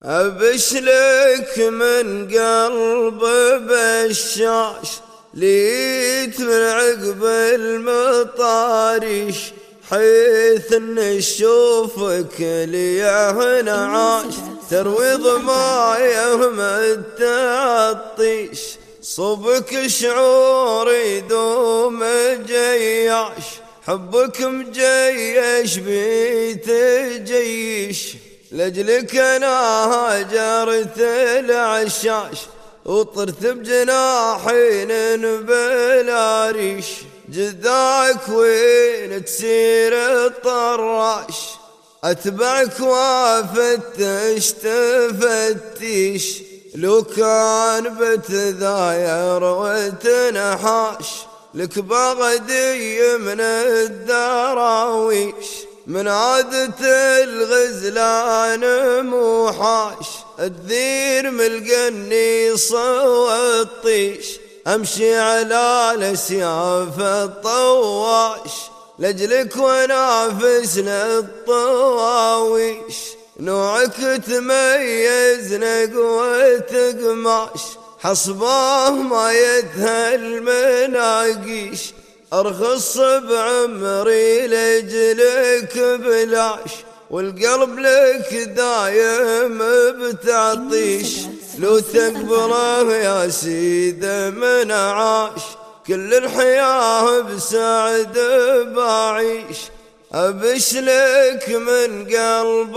أبشلك من قلب بشاش ليت من عقب المطاريش، حيث ان نشوفك ليه نعاش تروي ضمايه متعطيش، صبك شعوري دوم جياش، حبك مجيش بيت جيش، لجلك انا هاجرت العشاش وطرت بجناحين بلا ريش، جذاك وين تسير الطراش اتبعك وافتش تفتيش، لو كان بتذاير وتنحاش لك بغدي من الدراويش، من عادة الغزلان موحاش الذير من القنيص والطيش، امشي على الاسياف الطواش لجلك ونافسنا الطواويش، نوعك تميز نقوة قماش حصباه ما يذهل مناقيش، ارخص بعمري لجلك بلاش والقلب لك دايم بتعطيش، لو تقبله يا سيد من عاش كل الحياة بسعد بعيش، أبشلك من قلب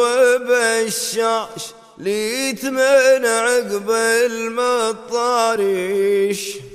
بشاش ليت من عقب المطاريش.